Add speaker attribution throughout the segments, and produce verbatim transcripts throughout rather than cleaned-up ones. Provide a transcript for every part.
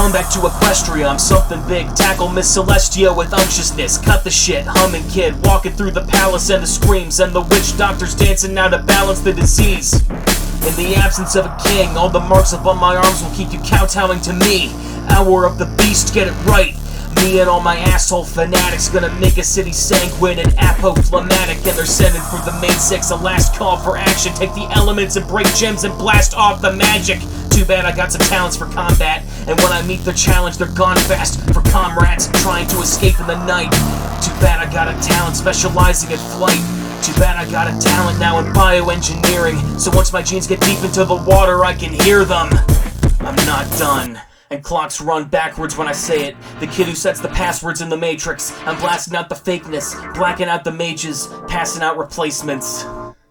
Speaker 1: Going back to Equestria, I'm something big. Tackle Miss Celestia with unctuousness. Cut the shit, humming kid, walking through the palace and the screams, and the witch doctors dancing now to balance the disease. In the absence of a king, all the marks upon my arms will keep you kowtowing to me. Hour of the beast, get it right. Me and all my asshole fanatics gonna make a city sanguine and apophlegmatic, and they're sending for the main six, a last call for action. Take the elements and break gems and blast off the magic. Too bad I got some talents for combat, and when I meet their challenge, they're gone fast. For comrades trying to escape in the night. Too bad I got a talent specializing in flight. Too bad I got a talent now in bioengineering, so once my genes get deep into the water, I can hear them. I'm not done. And clocks run backwards when I say it. The kid who sets the passwords in the Matrix. I'm blasting out the fakeness, blacking out the mages, passing out replacements.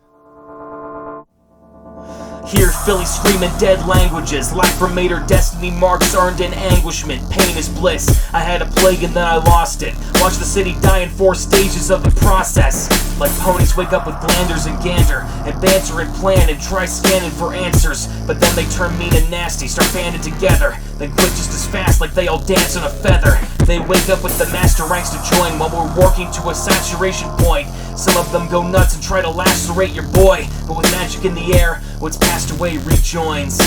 Speaker 1: Hear Philly screaming dead languages. Lacrimator destiny marks earned in anguishment. Pain is bliss. I had a plague and then I lost it. Watch the city die in four stages of the process. Like ponies wake up with glanders and gander, and banter and plan and try scanning for answers. But then they turn mean and nasty, start banding together, then quit just as fast like they all dance on a feather. They wake up with the master ranks to join while we're working to a saturation point. Some of them go nuts and try to lacerate your boy, but with magic in the air, what's passed away rejoins.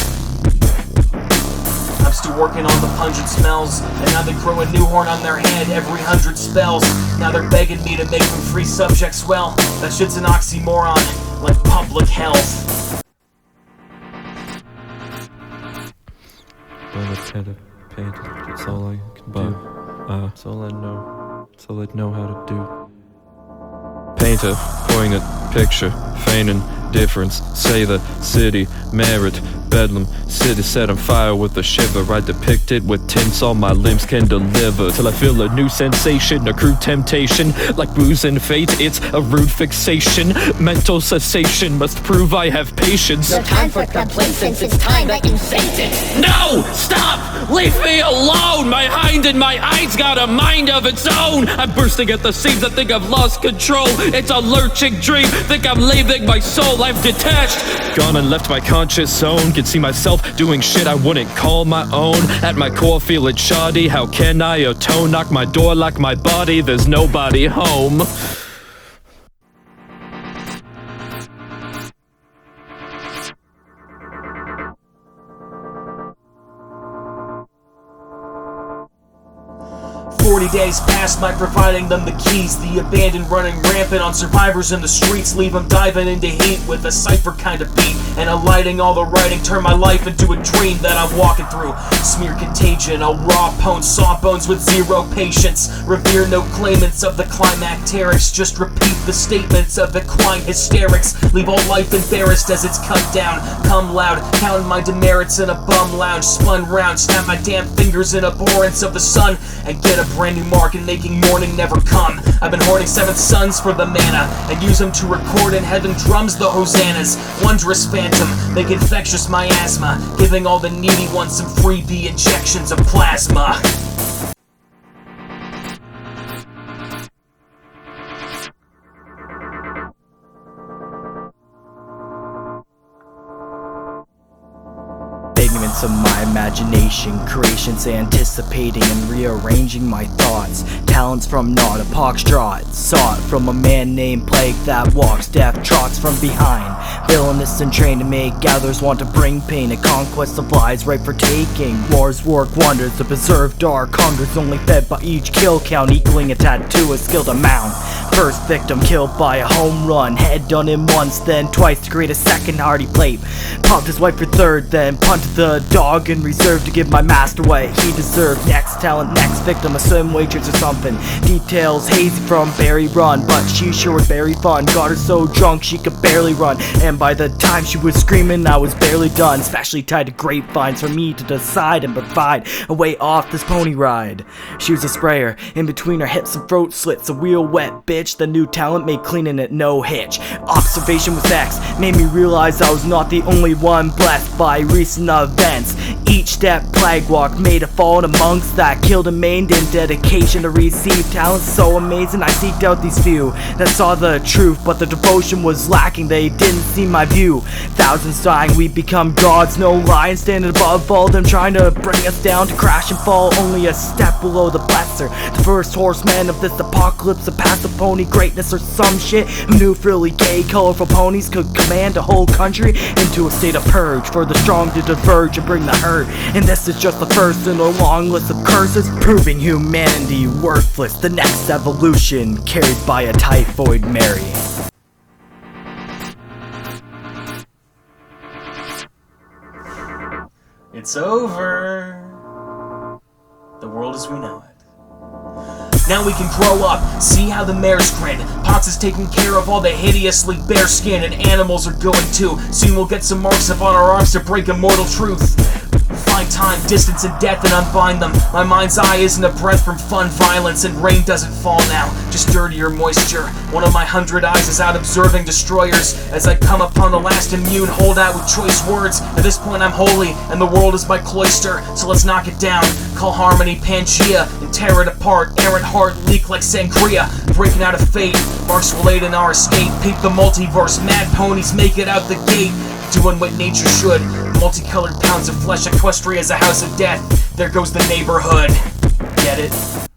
Speaker 1: I'm still working on the pungent smells, and now they grow a new horn on their head every hundred spells. Now they're begging me to make them free subjects. Well, that shit's an oxymoron, like public health.
Speaker 2: Well, I had to paint it. That's all I can do. Uh, that's all I know. That's all I know how to do. Painter, poignant picture, feigning difference. Say the city, merit, bedlam, city set on fire with a shiver. I depict it with tints all my limbs can deliver, till I feel a new sensation, a crude temptation. Like booze and fate, it's a rude fixation. Mental cessation must prove I have patience.
Speaker 3: No time for complacence, it's time that you face it.
Speaker 2: No! Stop! Leave me alone! My hind in my eyes got a mind of its own. I'm bursting at the seams, I think I've lost control. It's a lurching dream, think I'm leaving my soul. I've detached, gone and left my conscious zone. Can see myself doing shit I wouldn't call my own. At my core feel it shoddy, how can I atone? Knock my door, lock my body, there's nobody home.
Speaker 1: Forty days past my providing them the keys. The abandoned running rampant on survivors in the streets. Leave them diving into heat with a cypher kind of beat, and alighting all the writing. Turn my life into a dream that I'm walking through. Smear contagion, I'll raw pwn sawbones with zero patience. Revere no claimants of the climacterics. Just repeat the statements of equine hysterics. Leave all life embarrassed as it's cut down. Come loud, counting my demerits in a bum lounge. Spun round, snap my damn fingers in abhorrence of the sun, and get a brand new mark in making morning never come. I've been hoarding seven suns for the mana, and use them to record in heaven drums the hosannas. Wondrous phantom, make infectious my asthma, giving all the needy ones some freebie injections of plasma.
Speaker 4: Figments of my imagination, creations anticipating and rearranging my thoughts. Talents from naught, a poxtrot sought from a man named Plague that walks, death trots from behind. Villainous and trained to make gatherers want to bring pain. A conquest of lies ripe for taking. Wars work wonders to preserve dark hungers, only fed by each kill count, equaling a tattoo, a skilled amount. First victim killed by a home run, head done in once, then twice to create a second hearty plate. Popped his wife for third, then punted the dog in reserve to give my master what he deserved. Next talent, next victim, a swim waitress or something. Details hazy from Barry Run, but she sure was very fun. Got her so drunk she could barely run, and by the time she was screaming I was barely done. Specially tied to grapevines for me to decide and provide a way off this pony ride. She was a sprayer, in between her hips and throat slits, a real wet bitch. The new talent made cleaning it no hitch. Observation with X made me realize I was not the only one blessed by recent events. Each step plague walk made a fallen amongst that killed and maimed in dedication to receive talents so amazing. I seeked out these few that saw the truth, but the devotion was lacking, they didn't see my view. Thousands dying, we become gods, no lion standing above all them trying to bring us down to crash and fall, only a step below the blesser, the first horseman of this apocalypse, a path of pony greatness or some shit, who knew frilly gay colorful ponies could command a whole country into a state of purge, for the strong to diverge and bring the herd. And this is just the first in a long list of curses, proving humanity worthless, the next evolution carried by a typhoid Mary.
Speaker 1: It's over. The world as we know it. Now we can grow up, see how the mares grin. Pox is taking care of all the hideously bare skin, and animals are going too. Soon we'll get some marks up on our arms to break immortal truth. Find time, distance, and death and unbind them. My mind's eye isn't a breath from fun violence, and rain doesn't fall now, just dirtier moisture. One of my hundred eyes is out observing destroyers as I come upon the last immune holdout with choice words. At this point I'm holy, and the world is my cloister, so let's knock it down. Call harmony Pangea and tear it apart. Errant heart leak like sangria, breaking out of fate. Marks will aid in our escape. Peep the multiverse, mad ponies make it out the gate, doing what nature should. Multicolored pounds of flesh, Equestria's a house of death. There goes the neighborhood. Get it?